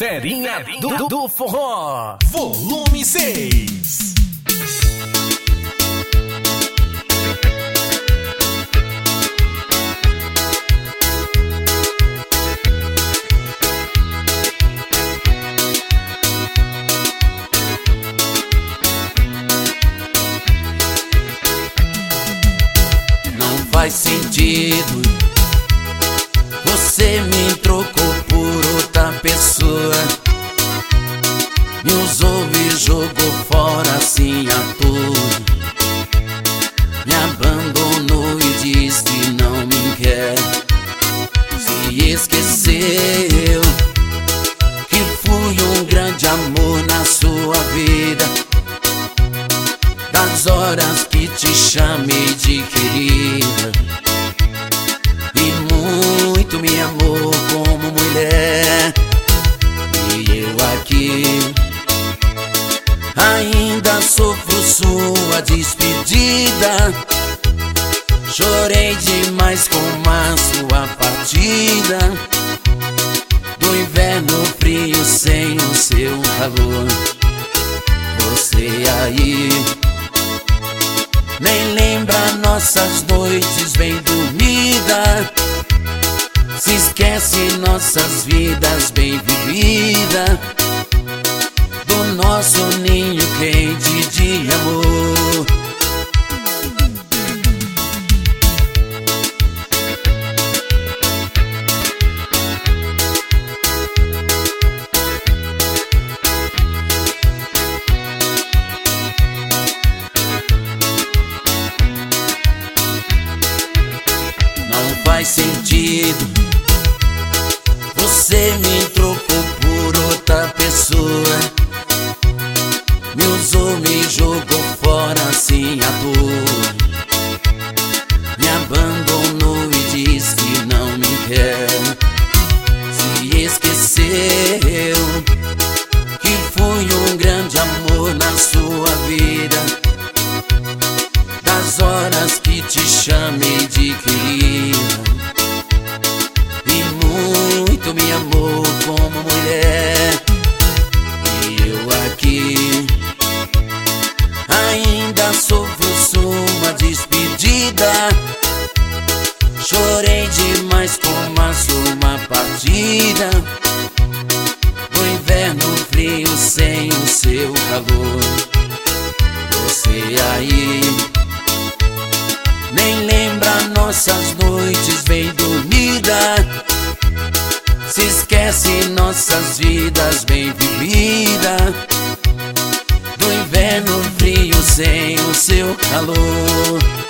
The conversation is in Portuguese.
Ferinha do Forró, volume 6. Não faz sentido, você me trocou por outra pessoa, me usou e jogou fora assim a tudo, me abandonou e diz que não me quer. Se esqueceu que fui um grande amor na sua vida, das horas que te chamei de querida, e muito me amou como mulher. E eu aqui ainda sofro sua despedida, chorei demais com a sua partida, do inverno frio sem o seu calor. Você aí nem lembra nossas noites bem dormida, se esquece nossas vidas bem vividas, do nosso ninho quente de amor. Não faz sentido, você me trocou por outra pessoa, me usou, me jogou fora assim à toa, me abandonou e diz que não me quer. Se esqueceu que fui um grande amor na sua vida, das horas que te chamei de querida, e muito me amou como mulher. E eu aqui ainda sofro sua despedida, chorei demais com a sua partida, do inverno frio sem o seu calor. Você aí nem lembra nossas noites bem dormidas, se esquece nossas vidas bem vividas, do inverno frio sem o seu calor.